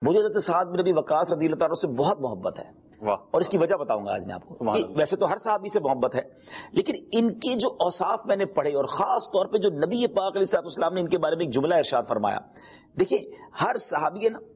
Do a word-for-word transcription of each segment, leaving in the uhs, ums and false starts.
مجھے حضرت سعد بن ابی وقاص رضی اللہ تعالیٰ سے بہت محبت ہے، اور اس کی وجہ بتاؤں گا آج میں آپ کو۔ ویسے تو ہر صحابی سے محبت ہے، لیکن ان کے جو اوصاف میں نے پڑھے، اور خاص طور پہ جو نبی پاک علیہ الصلوۃ والسلام نے ان کے بارے میں ایک جملہ ارشاد فرمایا۔ دیکھیں ہر صحابی نا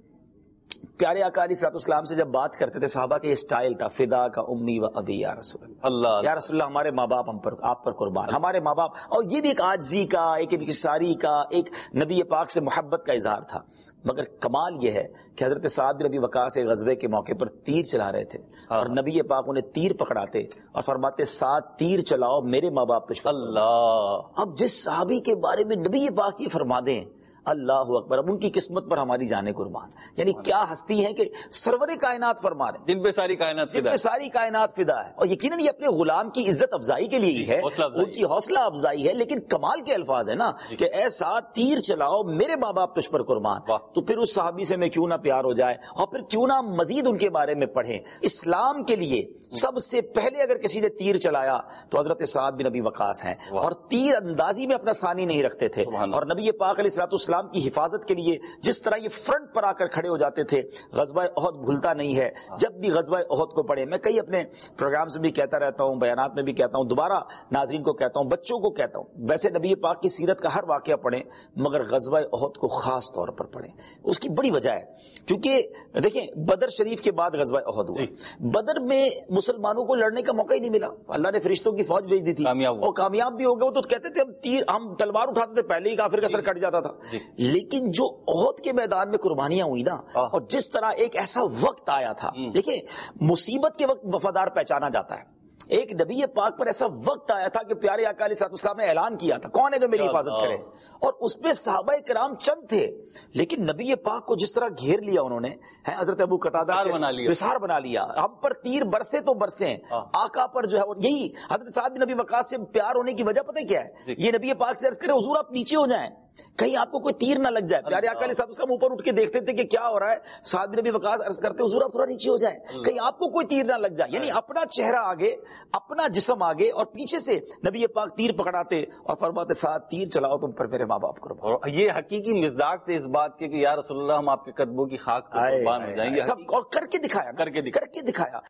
پیارے آقا علیہ الصلوۃ والسلام سے جب بات کرتے تھے، صحابہ کا یہ اسٹائل تھا، فدا کا امی و ابی یا رسول اللہ، اللہ یا رسول اللہ ہمارے ماں باپ ہم پر آپ پر قربان، ہمارے ماں باپ۔ اور یہ بھی ایک عاجزی کا، ایک انکساری کا، ایک نبی پاک سے محبت کا اظہار تھا۔ مگر کمال یہ ہے کہ حضرت سعد بن ابی وقاص ایک غزوے کے موقع پر تیر چلا رہے تھے، اور نبی پاک انہیں تیر پکڑاتے اور فرماتے سعد تیر چلاؤ میرے ماں باپ تجھ پر۔ اللہ، اب جس صحابی کے بارے میں نبی پاک یہ فرما دیں، اللہ اکبر، اب ان کی قسمت پر ہماری جانیں قربان۔ یعنی کیا ہستی ہے کہ سرور کائنات فرما رہے ہیں، جن پہ ساری کائنات جن فدا پہ ہے، ساری کائنات فدا ہے، اور یقیناً یہ اپنے غلام کی عزت افزائی کے لیے ہی ہے، حوصلہ افزائی ان کی حوصلہ افزائی ہے، لیکن کمال کے الفاظ ہے نا کہ اے سعد تیر چلاؤ میرے ماں باپ تجھ پر قربان۔ واہ۔ تو پھر اس صحابی سے میں کیوں نہ پیار ہو جائے، اور پھر کیوں نہ مزید ان کے بارے میں پڑھیں۔ اسلام کے لیے سب سے پہلے اگر کسی نے تیر چلایا تو حضرت سعد بن ابی وقاص ہیں، اور تیر اندازی میں اپنا ثانی نہیں رکھتے تھے، اور نبی پاک علیہ الصلوۃ والسلام کی حفاظت کے لیے جس طرح یہ فرنٹ پر آ کر کھڑے ہو جاتے تھے، غزوہ احد بھولتا نہیں ہے۔ جب بھی غزوہ احد کو پڑھے، میں کئی اپنے پروگرامز میں بھی کہتا رہتا ہوں، بیانات میں بھی کہتا ہوں، دوبارہ ناظرین کو کہتا ہوں، بچوں کو کہتا ہوں، ویسے نبی پاک کی سیرت کا ہر واقعہ پڑھیں، مگر غزوہ احد کو خاص طور پر پڑھیں۔ اس کی بڑی وجہ ہے کیونکہ دیکھیں بدر شریف کے بعد غزوہ احد ہوا، بدر میں مسلمانوں کو لڑنے کا موقع ہی نہیں ملا، اللہ نے فرشتوں کی فوج بھیج دی تھی اور کامیاب بھی ہو گئے۔ وہ تو کہتے تھے ہم تیر ہم تلوار اٹھاتے تھے پہلے ہی کافر کا سر کٹ جاتا تھا، لیکن جو احد کے میدان میں قربانیاں ہوئی نا، اور جس طرح ایک ایسا وقت آیا تھا، دیکھیں مصیبت کے وقت وفادار پہچانا جاتا ہے، ایک نبی پاک پر ایسا وقت آیا تھا کہ پیارے آقا علیہ الصلوۃ والسلام نے اعلان کیا تھا کون ہے جو میری حفاظت کرے، اور اس پہ صحابہ کرام چند تھے، لیکن نبی پاک کو جس طرح گھیر لیا انہوں نے، ہے حضرت ابو قتادہ وثار بنا لیا، ہم پر تیر برسے تو برسے، آقا پر جو ہے یہی حضرت سعد بن نبی وقاص سے پیار ہونے کی وجہ پتہ کیا ہے؟ یہ نبی پاک سے عرض کرے حضور آپ نیچے ہو جائیں، کہیں آپ کو کوئی تیر نہ لگ جائے۔ پیارے آقا علیہ الصلوۃ والسلام اوپر اٹھ کے دیکھتے تھے کہ کیا ہو رہا ہے، سعد بن نبی وقاص عرض کرتے حضور آپ تھوڑا نیچے ہو جائیں، کہیں آپ کو کوئی تیر نہ لگ جائے۔ یعنی اپنا چہرہ آگے، اپنا جسم آگے، اور پیچھے سے نبی پاک تیر پکڑاتے اور فرماتے سعد تیر چلاؤ تم پر میرے ماں باپ قربان۔ اور یہ حقیقی مصداق تھے اس بات کے کہ یا رسول اللہ ہم آپ کے قدموں کی خاک پر قربان ہو جائیں گے، سب اور کر کے دکھایا، کر کے دکھایا۔ کر کے دکھایا۔